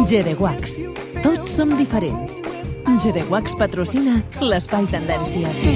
GD Wax. Tots som diferents. GD Wax patrocina l'Espai Tendències.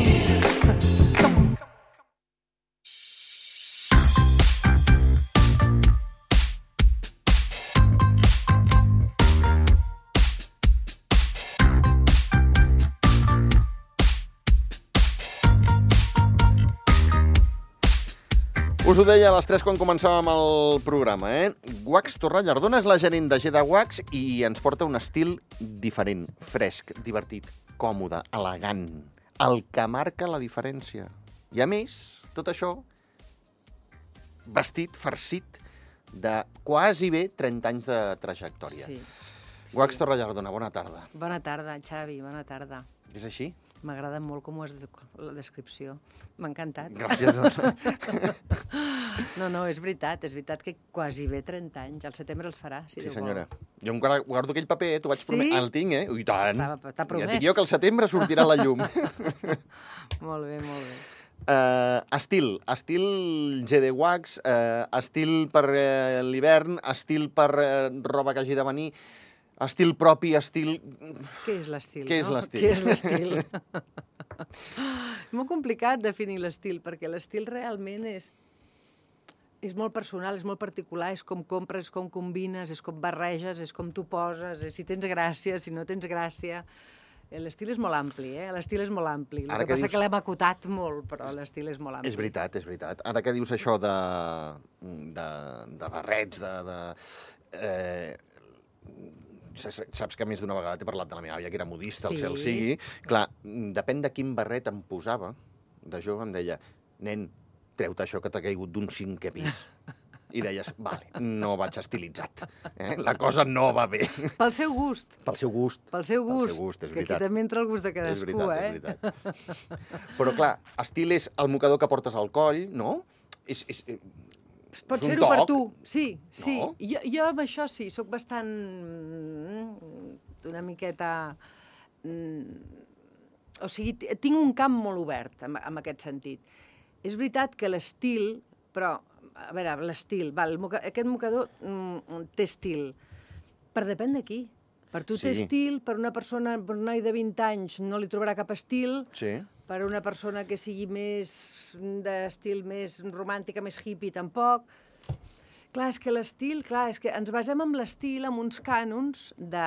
Us ho deia a les 3 quan començàvem el programa, Wax Torrallardona és la gerent de GD Wax i ens porta un estil diferent, fresc, divertit, còmode, elegant, el que marca la diferència. I a més, tot això vestit, farcit de quasi bé 30 anys de trajectòria. Sí. Wax Torrallardona, bona tarda. Bona tarda, Xavi, bona tarda. És així? M'agrada molt com ho has dit, la descripció. M'ha encantat. Gràcies. No, és veritat que quasi bé 30 anys. Al setembre els farà, si Sí, Déu senyora. vol. Jo encara guardo aquell paper, t'ho vaig prometre. El tinc, I tant. Està promès. Ja et dic jo que al setembre sortirà a la llum. Molt bé, molt bé. Estil GD Wax, estil per l'hivern, estil per roba que hagi de venir, estil propi, estil... Què és l'estil? Què és l'estil? Què és l'estil? És molt complicat definir l'estil, perquè l'estil realment és molt personal, és molt particular, és com compres, com combines, és com barreges, és com tu poses, és si tens gràcia, si no tens gràcia. L'estil és molt ampli, L'estil és molt ampli. El que passa que l'hem acotat molt, però l'estil és molt ampli. És veritat, és veritat. Ara que dius això de barrets, saps que més d'una vegada t'he parlat de la meva àvia, que era modista, el cel sigui. Clar, depèn de quin barret em posava, de jove em deia, nen, treu-te això que t'ha caigut d'un 5è pis. I deies, vale, no vaig estilitzat. La cosa no va bé. Pel seu gust. Pel seu gust. Pel seu gust, és que veritat. aquí també entra el gust de cadascú, És veritat. Però clar, estil és el mocador que portes al coll, no? Pot ser-ho per tu, sí. No? Jo amb això sí, sóc bastant una miqueta... O sigui, tinc un camp molt obert en aquest sentit. És veritat que l'estil, però, a veure, l'estil, aquest mocador té estil, però depèn de qui. Per tu té estil, per una persona, per un noi de 20 anys no li trobarà cap estil, per una persona que sigui més d'estil més romàntica, més hippie, tampoc. Clar, és que l'estil, és que ens basem en l'estil, en uns cànons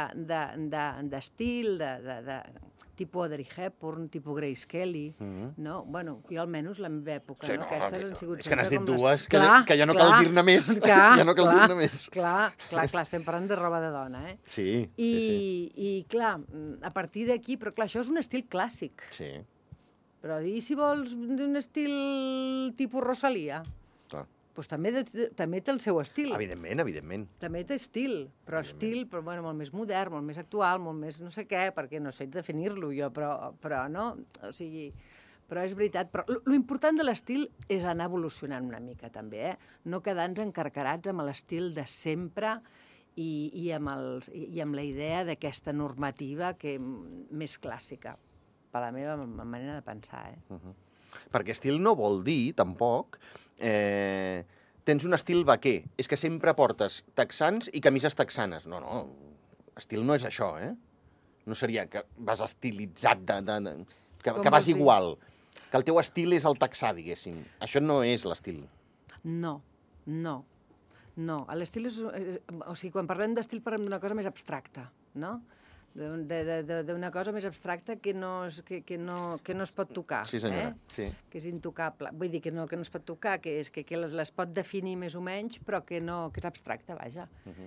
d'estil, de tipus Audrey Hepburn, tipus Grace Kelly, no? Bueno, jo almenys la meva època, no? Aquestes han sigut... És que n'has dit dues, que ja no cal dir-ne més. Ja no cal dir-ne més. Clar, estem parlant de roba de dona, Sí. I clar, a partir d'aquí, però clar, això és un estil clàssic. Sí. Però i si vols un estil tipus Rosalia? Clar. Doncs també té el seu estil. Evidentment. També té estil, però estil molt més modern, molt més actual, molt més no sé què, perquè no sé definir-lo jo, però no, o sigui... Però és veritat, però l'important de l'estil és anar evolucionant una mica també, no quedar-nos encarcarats amb l'estil de sempre i amb la idea d'aquesta normativa que més clàssica, per la meva manera de pensar. Perquè estil no vol dir, tampoc, tens un estil vaquer. És que sempre portes texans i camises texanes. No, estil no és això, No seria que vas estilitzat, que vas igual. Que el teu estil és el texà, diguéssim. Això no és l'estil. No. L'estil és... O sigui, quan parlem d'estil parlem d'una cosa més abstracta, no? D'una cosa més abstracta que no es pot tocar. Sí, senyora, sí. Que és intocable. Vull dir que no es pot tocar, que les pot definir més o menys, però que és abstracta, vaja.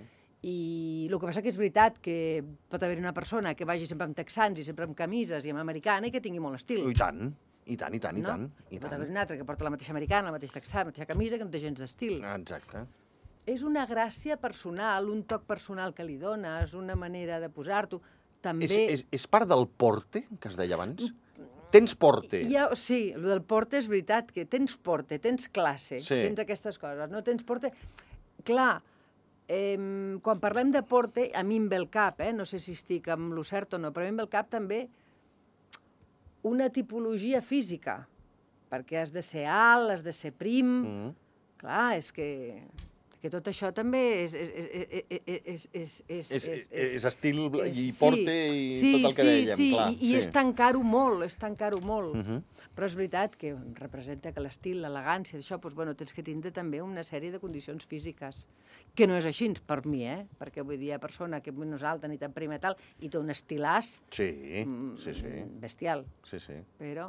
I el que passa que és veritat que pot haver una persona que vagi sempre amb texans i sempre amb camises i amb americana i que tingui molt estil. I tant. I tant. I pot haver un altre que porta la mateixa americana, la mateixa texà, la mateixa camisa, que no té gens d'estil. Exacte. És una gràcia personal, un toc personal que li dones, una manera de posar-t'ho. També... És part del porte, que es deia abans? Tens porte. Sí, el del porte és veritat, que tens porte, tens classe, tens aquestes coses. No tens porte... Clar, quan parlem de porte, a mi em ve el cap, no sé si estic amb lo cert o no, però a mi em ve el cap també una tipologia física, perquè has de ser alt, has de ser prim... Clar, és que Perquè tot això també és És estil i porte i tot el que dèiem, clar. I és tancar-ho molt, és tancar-ho molt. Mhm. Però és veritat que representa que l'estil, l'elegància, això, doncs, bueno, tens que tindre també una sèrie de condicions físiques, que no és així per mi, perquè vull dir, hi ha persona que no és alta ni tan prima i tal, i té un estilàs bestial. Sí, sí. Però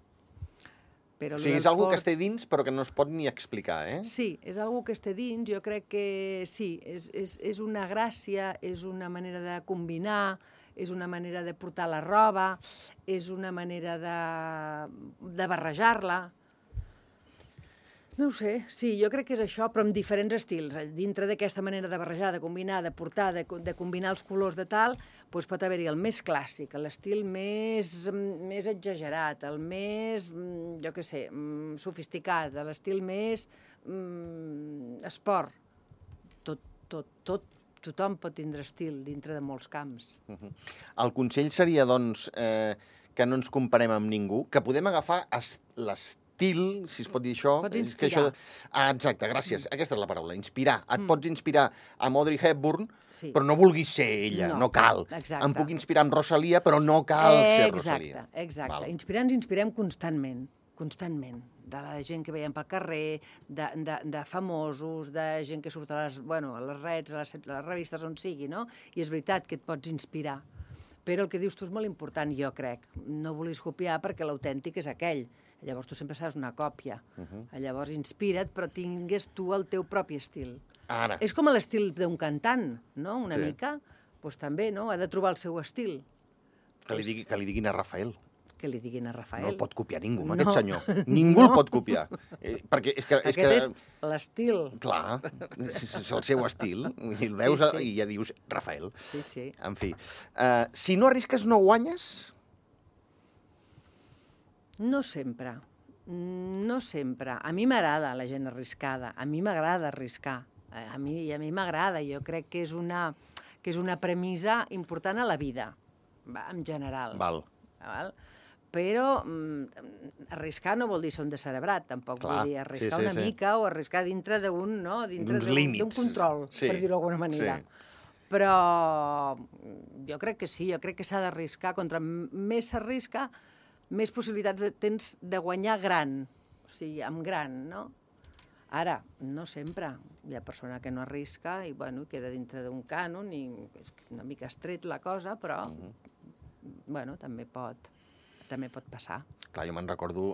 O sigui, és algo que es té dins però que no es pot ni explicar, eh? Sí, és algo que es té dins, jo crec que sí, és una gràcia, és una manera de combinar, és una manera de portar la roba, és una manera de barrejar-la. No ho sé, sí, jo crec que és això, però amb diferents estils. Dintre d'aquesta manera de barrejar, de combinar, de portar, de combinar els colors de tal, doncs pot haver-hi el més clàssic, l'estil més exagerat, el més, jo què sé, sofisticat, l'estil més esport. Tothom pot tindre estil dintre de molts camps. El consell seria, doncs, que no ens comparem amb ningú, que podem agafar l'estil, si es pot dir això. Pots inspirar. Exacte, gràcies. Aquesta és la paraula, inspirar. Et pots inspirar amb Audrey Hepburn, Sí. però no vulguis ser ella, no cal. Exacte. Em puc inspirar amb Rosalia, però no cal ser Rosalia. Exacte. Inspirar ens inspirem constantment, de la gent que veiem pel carrer, de famosos, de gent que surt a les reds, a les revistes, on sigui, no? I és veritat que et pots inspirar. Però el que dius tu és molt important, jo crec. No vulguis copiar perquè l'autèntic és aquell. Llavors tu sempre seràs una còpia. Llavors inspira't, però tingues tu el teu propi estil. Ara. És com l'estil d'un cantant, no? Una mica. Doncs també, no? Ha de trobar el seu estil. Que li diguin a Rafael. Que li diguin a Rafael. No el pot copiar ningú, aquest senyor. Ningú el pot copiar. Perquè és que... Aquest és l'estil. Clar, és el seu estil. I el veus i ja dius Rafael. Sí, sí. En fi. Si no arrisques, no guanyes? No sempre. No sempre. A mi m'agrada la gent arriscada. A mi m'agrada arriscar. A mi m'agrada. Jo crec que és una premissa important a la vida, en general. Val. Però arriscar no vol dir ser un descerebrat, tampoc. Clar, Vull dir, arriscar una mica o arriscar dintre d'un control, per dir-ho d'alguna manera. Però jo crec que sí, jo crec que s'ha d'arriscar. Contra més s'arrisca, més possibilitats tens de guanyar gran, o sigui, amb gran, no? Ara, no sempre. Hi ha persona que no arrisca i, bueno, queda dintre d'un cànon i és una mica estret la cosa, però, bueno, també pot passar. Clar, jo me'n recordo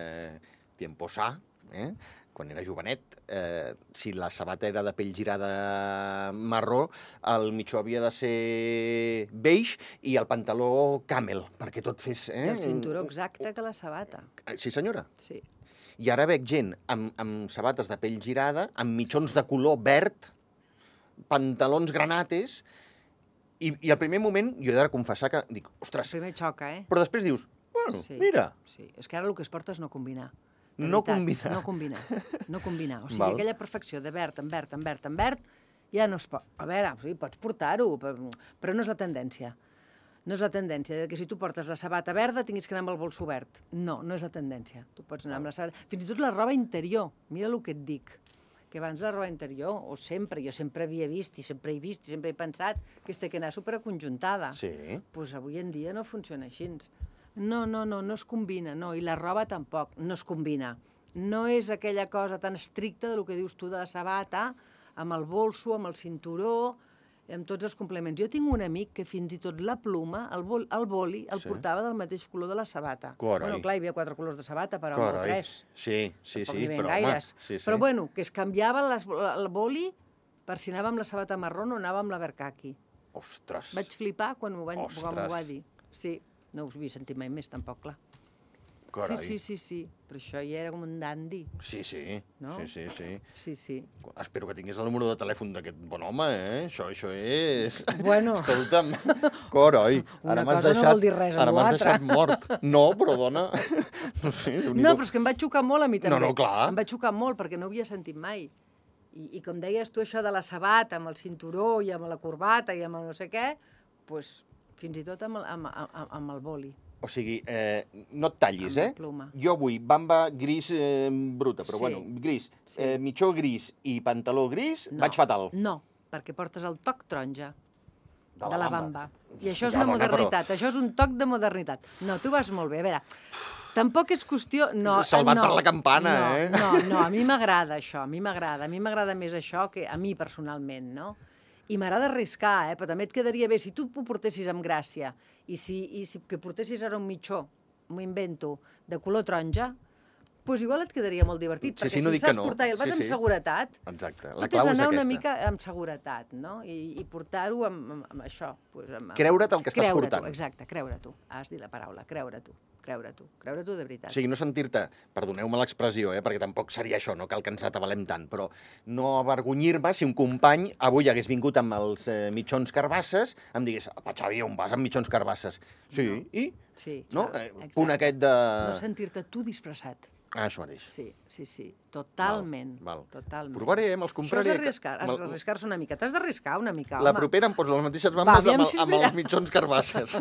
tiempo sa, quan era jovenet, si la sabata era de pell girada marró, el mitjó havia de ser beix i el pantaló camel, perquè tot fes... El cinturó exacte que la sabata. Sí, senyora? Sí. I ara veig gent amb sabates de pell girada, amb mitjons de color verd, pantalons granates, i al primer moment jo he de confessar que dic, ostres... Primer xoca, Però després dius, bueno, mira... Sí, és que ara el que es porta és no combinar. No combinar. No combinar. O sigui, aquella perfecció de verd en verd, en verd, en verd, ja no es pot... A veure, sí, pots portar-ho, però no és la tendència. No és la tendència que si tu portes la sabata verda tinguis que anar amb el bolso verd. No, no és la tendència. Tu pots anar amb la sabata... Fins i tot la roba interior, mira el que et dic. Que abans la roba interior, o sempre, jo sempre havia vist i sempre he vist i sempre he pensat que es té que anar superconjuntada. Sí. Doncs avui en dia no funciona així. No es combina, no, i la roba tampoc, no es combina. No és aquella cosa tan estricta del que dius tu de la sabata, amb el bolso, amb el cinturó, amb tots els complements. Jo tinc un amic que fins i tot la pluma, el boli, el portava del mateix color de la sabata. Carai. Bueno, clar, hi havia 4 colors de sabata, però no 3. Sí, però home... Però bueno, que es canviava el boli per si anava amb la sabata marró o anava amb la verkaki. Ostres! Vaig flipar quan m'ho va dir. Sí. No us havia sentit mai més, tampoc, clar. Carai. Sí. Però això ja era com un dandy. Sí. No? Sí. Espero que tingués el número de telèfon d'aquest bon home, Això és... Bueno... Escolta'm, carai. Una cosa no vol dir res amb l'altra. Ara m'has deixat mort. No, però dona... No sé, no, però és que em va xocar molt a mi també. No, clar. Em va xocar molt perquè no ho havia sentit mai. I com deies tu, això de la sabata, amb el cinturó i amb la corbata i amb el no sé què, doncs fins i tot amb el boli. O sigui, no et tallis, Amb la pluma. Jo vull bamba gris bruta, però Sí. bueno, gris. Sí. Mitjó gris i pantaló gris, vaig fatal. No, perquè portes el toc taronja de la bamba. I això és Ja, una dona, modernitat, això és un toc de modernitat. No, tu vas molt bé. A veure, tampoc és qüestió... No, Salvat no, per la campana, no, No, a mi m'agrada això, a mi m'agrada més això que a mi personalment, no? I m'agrada arriscar, però també et quedaria bé, si tu ho portessis amb gràcia i si que portessis ara un mitjó, m'ho invento, de color taronja, doncs igual et quedaria molt divertit, Sí, perquè sí, no si dic que saps no. portar i el vas amb seguretat, Exacte, tot la és clau és anar una aquesta. mica amb seguretat, no? I portar-ho amb això. Creure't el que estàs Creure-t'ho, portant. exacte, creure-t'ho. Has dit la paraula, creure-t'ho de veritat. O sigui, no sentir-te, perdoneu-me l'expressió, perquè tampoc seria això, no cal que ens atabalem tant, però no avergonyir-me si un company avui hagués vingut amb els mitjons carbasses, em digués, apa, Xavi, on vas amb mitjons carbasses? Sí, No. i? Sí, No? clar, Punt exacte. aquest de... No sentir-te tu disfressat. Ah, això mateix. Sí, totalment. Val. Totalment. Provaré, me'ls compraré. Això és arriscar-se una mica. T'has d'arriscar una mica, home. La propera em poso les mateixes bambes aviam si és amb els veritat. mitjons carbasses.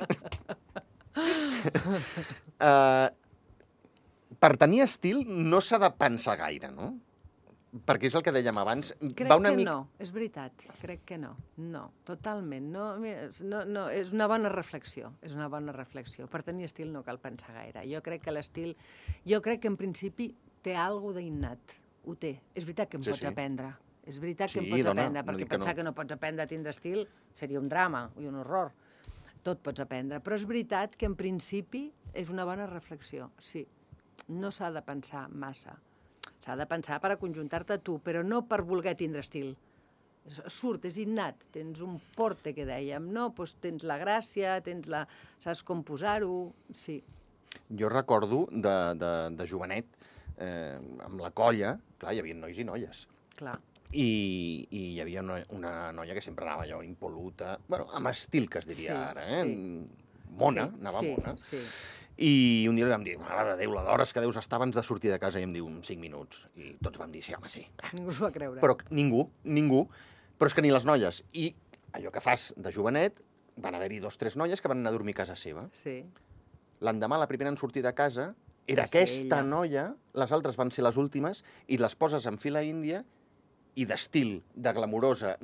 Per tenir estil no s'ha de pensar gaire, no? Perquè és el que dèiem abans. Crec que no, és veritat, crec que no. No, totalment. No, és una bona reflexió, Per tenir estil no cal pensar gaire. Jo crec que en principi té alguna d'innat, ho té. És veritat que em pots aprendre. És veritat que em pots aprendre, perquè pensar que no pots aprendre a tindre estil seria un drama i un horror. Tot pots aprendre, però és veritat que en principi és una bona reflexió, sí. No s'ha de pensar massa. S'ha de pensar per aconjuntar-te a tu, però no per voler tindre estil. Surt, és innat, tens un porte, que dèiem, no? Doncs tens la gràcia, saps com posar-ho, sí. Jo recordo de jovenet, amb la colla, clar, hi havia nois i noies. Clar. I hi havia una noia que sempre anava allò impoluta, bueno, amb estil, que es diria ara, Mona, anava mona. Sí. I un dia li vam dir, mare de Déu, la d'hores que deus estar abans de sortir de casa, i em diu, 5 minuts. I tots vam dir, sí, home, sí. Ningú s'ho va creure. Però ningú. Però és que ni les noies. I allò que fas de jovenet, van haver-hi 2 o 3 noies que van anar a dormir a casa seva. Sí. L'endemà, la primera en sortir de casa, era aquesta noia, les altres van ser les últimes, i les poses en fila índia, i d'estil, de glamurosa,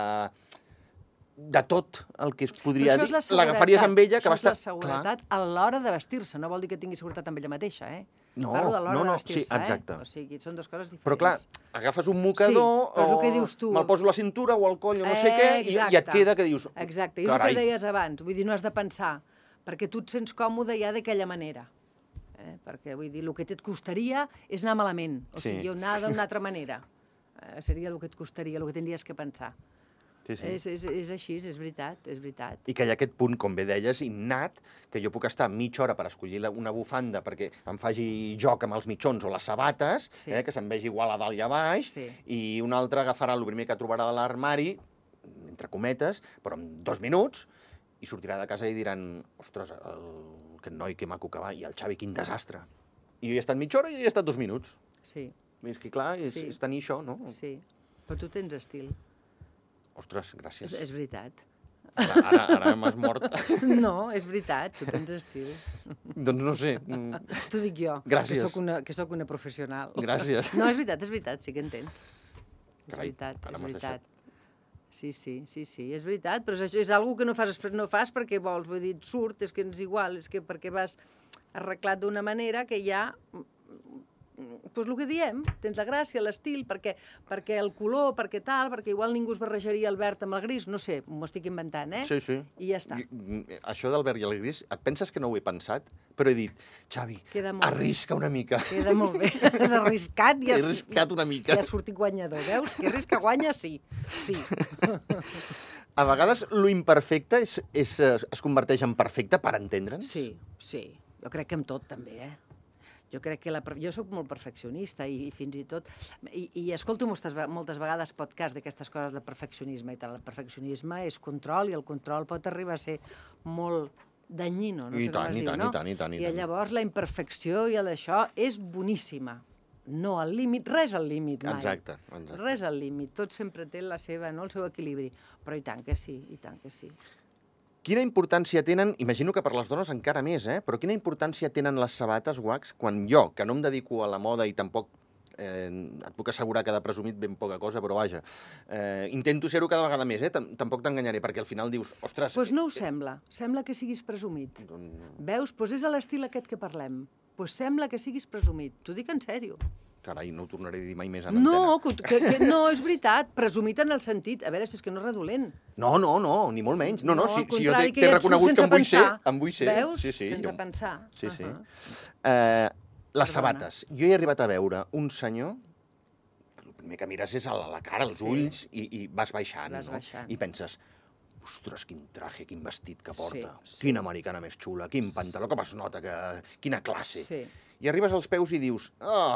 de tot el que es podria dir, l'agafaries amb ella, que va estar... Això és la seguretat a l'hora de vestir-se, no vol dir que tingui seguretat amb ella mateixa, No, Parlo de l'hora de vestir-se, sí, exacte. O sigui, són dues coses diferents. Però clar, agafes un mocador, però és el que dius tu. me'l poso a la cintura o al coll o no sé què, i et queda que dius... Exacte, és el que deies abans, vull dir, no has de pensar, perquè tu et sents còmode ja d'aquella manera. Perquè, vull dir, el que et costaria és anar malament, o sigui, anar d'una altra manera. Seria el que et costaria, el que tindries que pensar. És així, és veritat. I que hi ha aquest punt, com bé deies, innat, que jo puc estar mitja hora per escollir una bufanda perquè em faci joc amb els mitjons o les sabates, que se'n vegi igual a dalt i a baix, i un altre agafarà el primer que trobarà a l'armari, entre cometes, però en 2 minuts, i sortirà de casa i diran, ostres, aquest noi que maco que va, i el Xavi, quin desastre. I jo he estat mitja hora i he estat 2 minuts. Sí. És que clar, és tenir això, no? Sí, però tu tens estil. Ostres, gràcies. És veritat. Ara m'has mort. No, és veritat, tu tens estil. Doncs no sé. T'ho dic jo, Gràcies. que sóc una professional. Gràcies. No, és veritat, sí que en tens. Carai, És veritat. Sí, és veritat, però això és una cosa que no fas perquè vols, vull dir, et surt, és que és igual, és que perquè vas arreglat d'una manera que ja... Doncs el que diem, tens la gràcia, l'estil, perquè el color, perquè tal, perquè igual ningú es barrejaria el verd amb el gris, no sé, m'ho estic inventant, Sí. I ja està. Això del verd i el gris, et penses que no ho he pensat? Però he dit, Xavi, arrisca una mica. Queda molt bé. Has arriscat i he arriscat una mica. I has sortit guanyador, veus? Qui arrisca guanya, sí. A vegades lo imperfecte es converteix en perfecte per entendre'ns? Sí. Jo crec que amb tot, també, Jo crec que jo soc molt perfeccionista i fins i tot... I escolto moltes vegades podcasts d'aquestes coses de perfeccionisme i tal. El perfeccionisme és control i el control pot arribar a ser molt danyino, no sé com es diu, no? I tant. I llavors la imperfecció i això és boníssima. No al límit, res al límit mai. Exacte. Res al límit, tot sempre té el seu equilibri. Però i tant que sí. Quina importància tenen, imagino que per les dones encara més, però quina importància tenen les sabates, Wax, quan jo, que no em dedico a la moda i tampoc et puc assegurar que de presumit ben poca cosa, però vaja, intento ser-ho cada vegada més, tampoc t'enganyaré, perquè al final dius, ostres... Doncs no ho sembla, sembla que siguis presumit. Veus? Doncs és a l'estil aquest que parlem. Doncs sembla que siguis presumit, t'ho dic en sèrio. Carai, no ho tornaré a dir mai més en antena. No, no, és veritat, presumit en el sentit, a veure, si és que no és redolent. No, ni molt menys. No, si jo contrari, t'he reconegut que em vull ser. Veus? Sí, sense pensar. Sí. Les sabates. Jo he arribat a veure un senyor, el primer que mires és a la cara, els ulls, i vas baixant, no? I penses, ostres, quin traje, quin vestit que porta, quina americana més xula, quin pantaló, com es nota, quina classe. I arribes als peus i dius...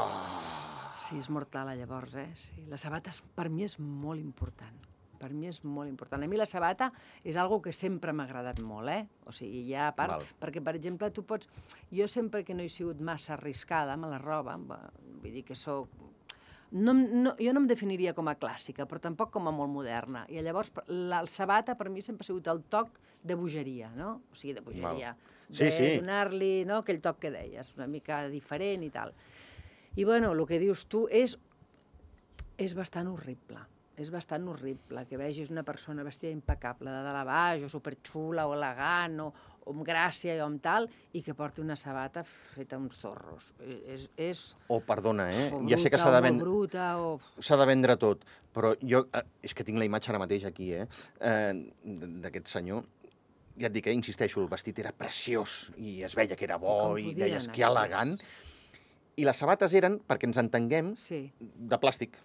Sí, és mortal, llavors, Sí, les sabates per mi és molt important. Per mi és molt important. A mi la sabata és algo que sempre m'ha agradat molt, O sigui, ja a part... Perquè, per exemple, tu pots... Jo sempre que no he sigut massa arriscada amb la roba, vull dir que soc... Jo no em definiria com a clàssica, però tampoc com a molt moderna. I llavors, la sabata per mi sempre ha sigut el toc de bogeria, no? O sigui, de bogeria. De donar-li aquell toc que deies, una mica diferent i tal. I, bueno, el que dius tu és bastant horrible. És bastant horrible que vegis una persona vestida impecable, de dalt a baix, o superxula, o elegant, o amb gràcia, o amb tal, i que porti una sabata feta uns zorros. Perdona, ja sé que s'ha de vendre... S'ha de vendre tot, però jo... És que tinc la imatge ara mateix aquí, d'aquest senyor. Ja et dic, insisteixo, el vestit era preciós, i es veia que era bo, i deies que elegant. I les sabates eren, perquè ens entenguem, de plàstic.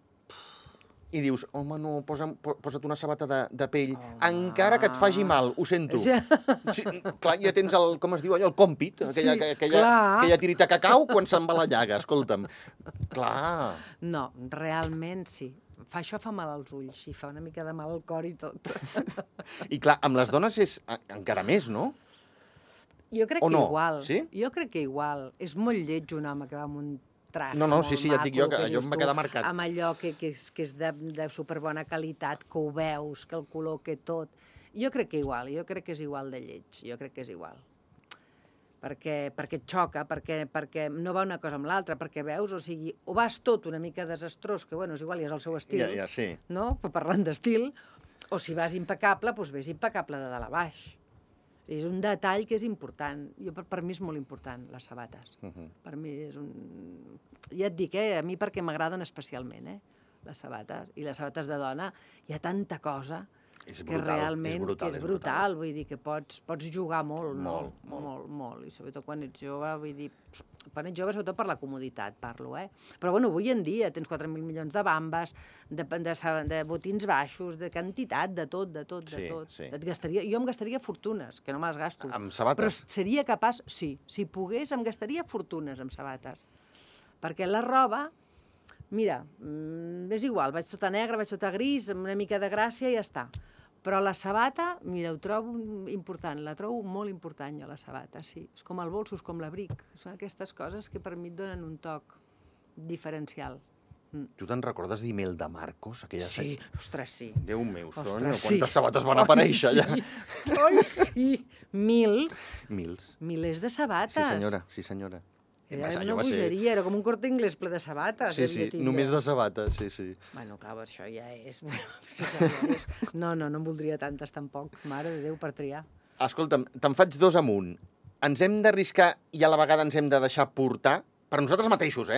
I dius, home, no, posa't una sabata de pell, encara que et faci mal, ho sento. Clar, ja tens el, com es diu allò, el còmpit, aquella tirita cacau quan se'n va la llaga, escolta'm. Clar. No, realment sí. Això fa mal als ulls i fa una mica de mal al cor i tot. I clar, amb les dones és encara més, no? Jo crec que igual. Sí? Jo crec que igual. És molt lleig un home que va amb un traje molt maco. Sí, ja et dic jo, que allò em va quedar marcat. Amb allò que és de superbona qualitat, que ho veus, que el color, que tot. Jo crec que igual, jo crec que és igual de lleig. Jo crec que és igual. Perquè et xoca, perquè no va una cosa amb l'altra, perquè veus, o sigui, o vas tot una mica desastrós, que, bueno, és igual, ja és el seu estil, no? Però parlant d'estil, o si vas impecable, doncs ves impecable de dalt a baix. És un detall que és important. Per mi és molt important, les sabates. Per mi és un... Ja et dic, a mi perquè m'agraden especialment, les sabates. I les sabates de dona, hi ha tanta cosa... que realment és brutal, vull dir que pots jugar molt. I sobretot quan ets jove, vull dir, quan ets jove sobretot per la comoditat parlo, Però bueno, avui en dia tens 4.000 milions de bambes, de botins baixos, de quantitat, de tot. Jo em gastaria fortunes, que no me les gasto. Amb sabates? Però seria capaç, sí, si pogués em gastaria fortunes amb sabates. Perquè la roba... Mira, és igual, vaig tota negra, vaig tota gris, amb una mica de gràcia i ja està. Però la sabata, mira, ho trobo important, la trobo molt important, jo, la sabata, sí. És com el bolso, és com l'abric. Són aquestes coses que per mi et donen un toc diferencial. Tu te'n recordes d'Imelda Marcos? Sí, ostres, sí. Déu meu, Sònia, quantes sabates van aparèixer allà? Oi, sí. Milers. Milers de sabates. Sí, senyora. Era una bogeria, era com un Corte Inglés ple de sabates. Sí, només de sabates, sí. Bueno, clar, això ja és... No em voldria tantes tampoc. Mare de Déu, per triar. Escolta'm, te'n faig dos amunt. Ens hem d'arriscar i a la vegada ens hem de deixar portar? Per nosaltres mateixos,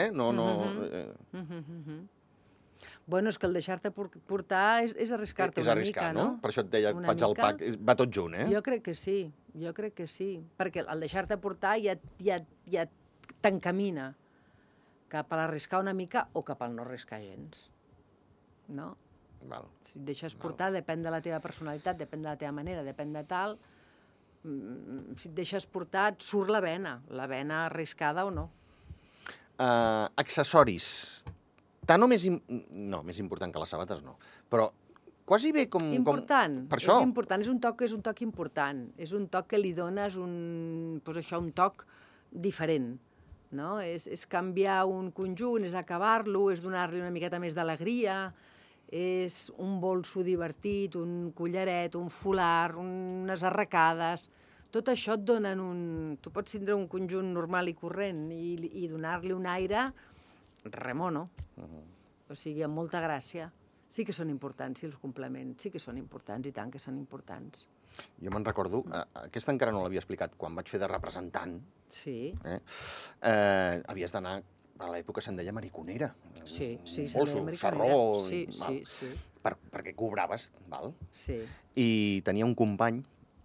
Bueno, és que el deixar-te portar és arriscar-te una mica, no? Per això et deia, faig el pack, va tot junt, Jo crec que sí, perquè el deixar-te portar ja t'encamina cap a l'arriscar una mica o cap al no arriscar gens, no? Si et deixes portar, depèn de la teva personalitat, depèn de la teva manera, depèn de tal... Si et deixes portar, et surt la vena arriscada o no. Accessoris. Tant o més... No, més important que les sabates no, però quasi bé com... Important, per això. És important, és un toc important, és un toc que li dones un toc diferent, no? És canviar un conjunt, és acabar-lo, és donar-li una miqueta més d'alegria, és un bolso divertit, un collaret, un folar, unes arracades. Tot això et donen un... Tu pots tindre un conjunt normal i corrent i donar-li un aire remono. O sigui, amb molta gràcia. Sí que són importants, sí, els complements. Sí que són importants, i tant que són importants. Jo me'n recordo, aquesta encara no l'havia explicat, quan vaig fer de representant, Sí. Havies d'anar, a l'època se'n deia mariconera. Sí, se'n deia Bolso, mariconera. sarró... Sí. Perquè cobraves, val? Sí. I tenia un company,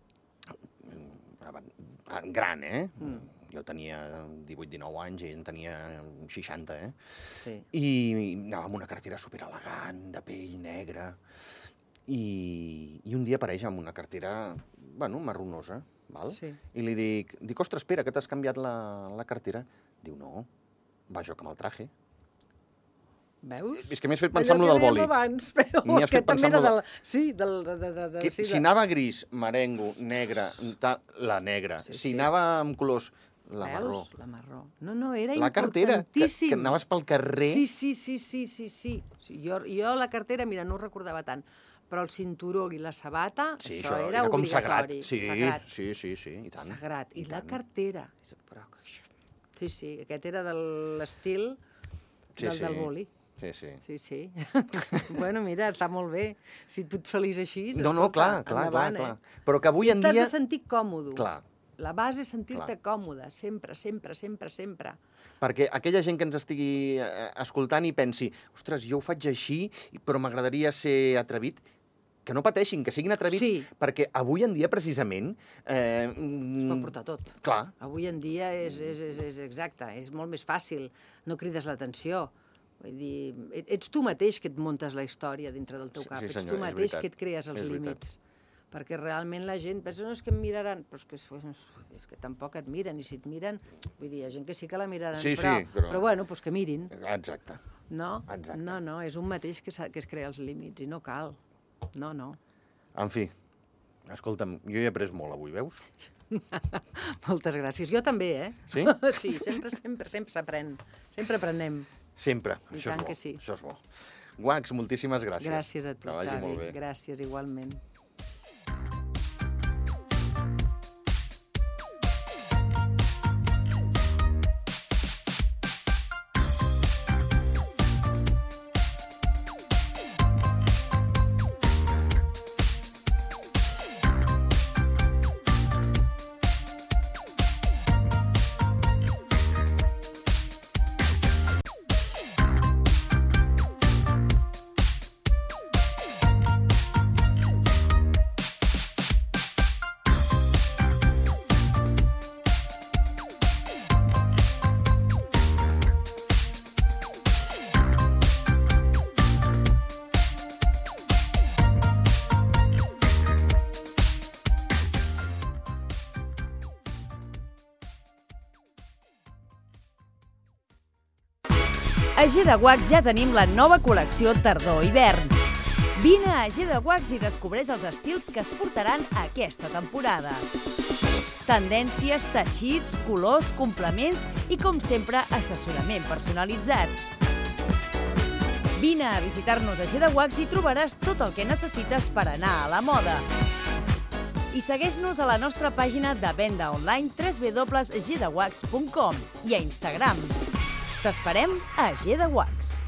gran, Jo tenia 18-19 anys i ell en tenia 60, Sí. I anava amb una cartera superelegant, de pell negra, i un dia apareix amb una cartera, marronosa, val? Sí. I li dic, ostres, espera, que t'has canviat la cartera. Diu, no, va jo que me'l traje. Veus? És que m'has fet pensar en lo del boli. Abans, però M'hi has fet que també pensar en era lo del... Sí, Que, si anava gris, merengo, negre, la negra. Sí, Si sí. anava amb colors, la marró. Veus? La marró. No, era La cartera, que importantíssim. anaves pel carrer... Sí. Jo la cartera, mira, no ho recordava tant, però el cinturó i la sabata, Sí, això era com sagrat. obligatori. Sí, Sagrat. sí, i tant. Sagrat. I la tant. cartera. Però, sí, aquest era de l'estil del boli. Sí. Bueno, mira, està molt bé. Si tu et feliç així, No, escolta, clar. endavant, Però que avui en T'has dia... de sentir còmode. Clar. La base és sentir-te còmode, sempre. Perquè aquella gent que ens estigui escoltant i pensi, ostres, jo ho faig així, però m'agradaria ser atrevit, que no pateixin, que siguin atrevits, Sí. perquè avui en dia, precisament... Es pot portar tot. Clar. Avui en dia és exacte, és molt més fàcil, no crides l'atenció. Vull dir, ets tu mateix que et muntes la història dintre del teu cap, Sí, ets senyor, tu és mateix veritat. que et crees els És veritat. límits. Perquè realment la gent pensa, no, és que em miraran, però és que tampoc et miren, i si et miren, vull dir, hi ha gent que sí que la miraran, Sí, però bueno, doncs que mirin. Exacte. No, Exacte. no, és un mateix que es crea els límits, i no cal. No. En fi, escolta'm, jo he après molt avui, veus? Moltes gràcies. Jo també, Sí? Sí, sempre s'aprèn. Sempre aprenem. Sempre. I Això és tant bo. que sí. Això és bo. Guacs, moltíssimes gràcies. Gràcies a tu, Que vagi molt Xavi. bé. Gràcies, igualment. A G de Wax ja tenim la nova col·lecció tardor-hivern. Vine a G de Wax i descobreix els estils que es portaran aquesta temporada. Tendències, teixits, colors, complements i, com sempre, assessorament personalitzat. Vine a visitar-nos a G de Wax i trobaràs tot el que necessites per anar a la moda. I segueix-nos a la nostra pàgina de venda online www.gdewax.com i a Instagram. T'esperem a G de Wax.